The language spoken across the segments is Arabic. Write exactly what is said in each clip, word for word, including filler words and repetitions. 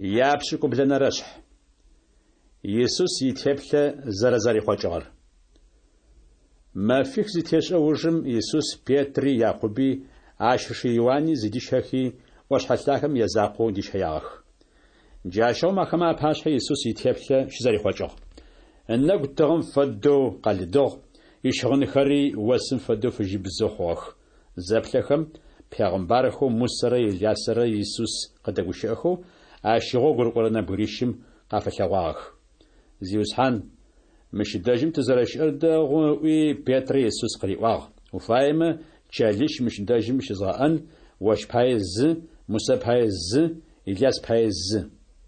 يابشكو بلنا رشح يسوس يتهبل زرزاري خوجار ما فيك زيتيش أوجم يسوس بيتري يعقوبي عاشر يواني زيدي شاكي واش حتلاهم يزاقو دي شياخ جاشو ما كما باشا يسوس يتهبل شزاري خوجار أنا قلت لهم فدو قال دو يشغن خري وسم فدو في جيب الزخوخ زبلهم پیغمبرخو موسري الياسر يسوس قد وشخو اشغو غرقرنا بريشم قافلواخ زيوسحان مش داجم تزرش اردغو وي بيتر يسوس قريواغ وفايم تشاليش مش داجم مش زان واش بايز موسى بايز الياس بايز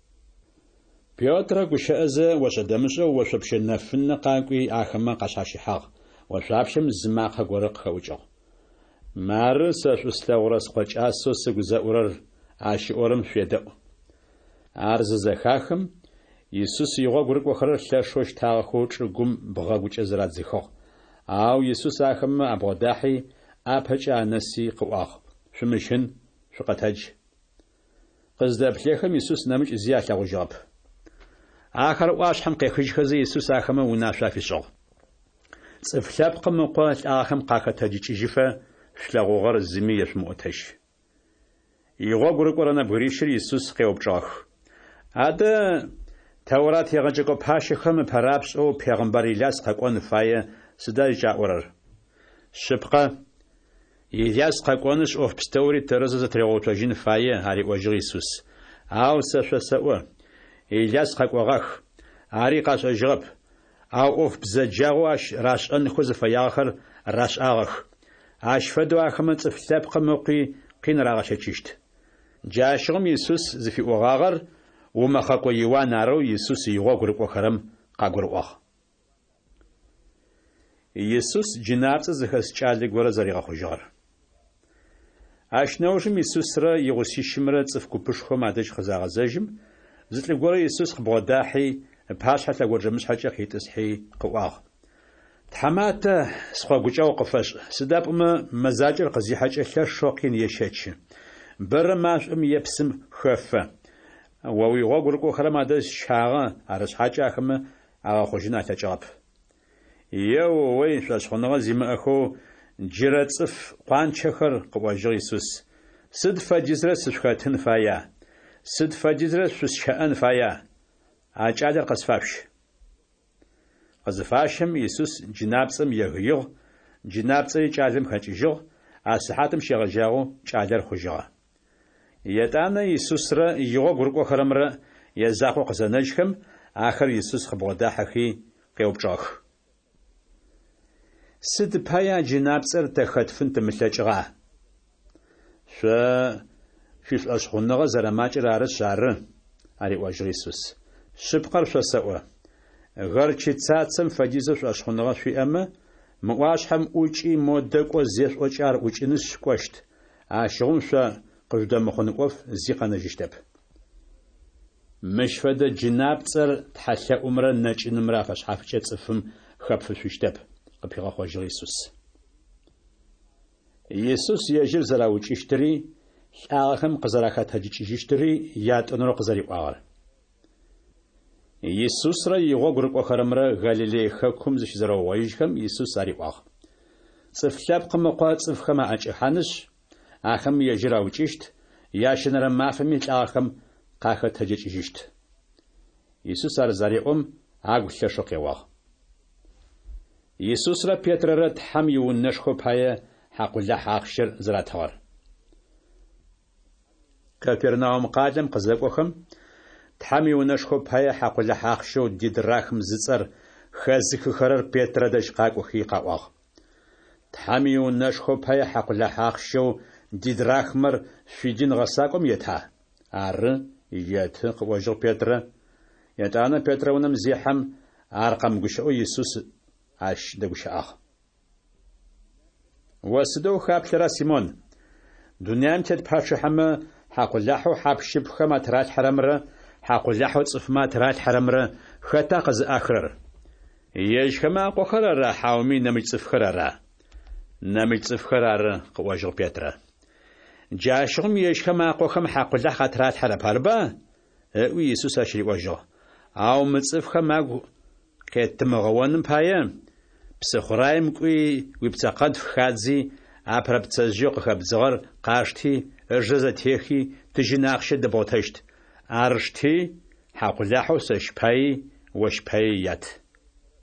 بيتر غشاز واش دمشو واش بشنفن قاقي اخما قشاشي حق وشابشم زماخ غرق خوجو مارس أشوستاورس قش أسوس جزء عشي أورم فيدأ عرض زخاخم يسوس يغوغرق وخرر شلشوش تاخوش قم بغاوش أزراد زخو أو يسوس آخم أبغداحي أبهج أنسي قواخ شمشن شقتهج قصد بليخم يسوس نمج زياك وجاب آخر واش حم قيخج خزي يسوس آخم وناشا في شغل صفلاب قم قوات آخم قاكتهج جفا شلاغوغر الزمية مؤتش يغوغرق ورنا بريشر يسوس قيوبجاخ هذا تورات يغجقو باشخم برابس او پیغمبر إلياس قاقون فاية سداي جاورر شبقى إلياس قاقونش اوف بستوري ترزز تريغوتوجين فاية هاري وجغ يسوس او سشو سأو إلياس قاقوغاخ هاري قاش أجغب او اوف بزجاغواش راش أنخوز فاياخر راش آغخ عاش فدو آخمن صفلاب قموقي قين راغشتشت جاشغم يسوس زفي أغاغر وما خاقو يوانارو يسوس يغوغرق وخرم قاقرق يسوس جنابت زخس چالق ورا زريغا خجار عاش نوجم يسوس را يغسي شمرا صفكو بشخو مادج خزاغ زجم زتلق ورا يسوس قبوداحي باش حتى ورجمش حاجة خيتسحي قواغ تحمات سخوجاو قفش سداب ما مزاجر قزي حاجة خير شوقين يشتش بر ماش ام يبسم خفة ووي غوغرقو خرم هذا شاغا عرش حاجة خم على خوجنا تجاب يو وين شاش خنوا زيما اخو جرتصف قان شخر قواجر يسوس سد فجزر سشخاتن فايا سد فجزر سشخان فايا عجادر قصفاش قزفاشم يسوس جنابسم يغيغ جنابسي جازم خجيغ أصحاتم شغجاغو جادر خجاغ يتانا يسوس را يغو غرقو خرمرا يزاقو قزنجخم آخر يسوس خبودا حقي قيوبجاخ سد بايا جنابسر تخطفن تملجغا شا فيش أشخونغا زرماج رارس شار علي واجر يسوس شبقر شا سوا غرچ تساتسم فجيزش أشخونغا في أما مواش هم اوچي مودق و زيش اوچار اوچينش كوشت عاشقون شا قجدام مخونقوف زيقا نجيشتب مش فدا جناب تسر تحلى عمر نجين مرافش حافشة صفم خبف شوشتب قبيغا خواجر يسوس يسوس يجير زراوچ اشتري آخم قزراخات هجيش اشتري يات انرو قزاري وآغر يسوس را يغوغرق وخرمرا غاليلي خاكم زش زراو ويجخم يسوس ساري واغ صفلاب قمقوا صفخما اجحانش آخم يجراو چشت ياشنرا مافمي آخم قاخه تجيشت يسوس ار زاري ام اغ ششوقي واغ يسوس را بيتر را تحم يون نشخو بايا حق الله حقشر زراتور كافرناهم قادم قزلقوخم تحمي ونشخو بايا حق الله حقشو ديد راخم زصر خزخ خرر بيتر دش قاق وخي قاق تحمي ونشخو بايا حق الله حقشو ديد راخمر فيدين غساقم يتا ار يت قوجو بيتر يتانا بيتر ونم زيحم ارقم غشو يسوس اش دغش اخ وسدو خابترا سيمون دنيام تد باشا حما حق الله حبشب خما ترات حرمره حق الله صفما ترات حرمره خطا قز اخر يش خما قخرر حاومي نمج صفخرر نمج صفخرر قوجو بيتر جاشم يش خما قخم حق الله خطرات حرب حربا أوي يسوس أشري وجه أو متصف خماغ كتمغوان بايا بسخرايم كوي ويبتقد فخادزي أبرا بتسجق خبزغر قاشتي أجزتيخي تجي ناقشة دبوتشت أرشتي حقلاحو سشباي وشباي يات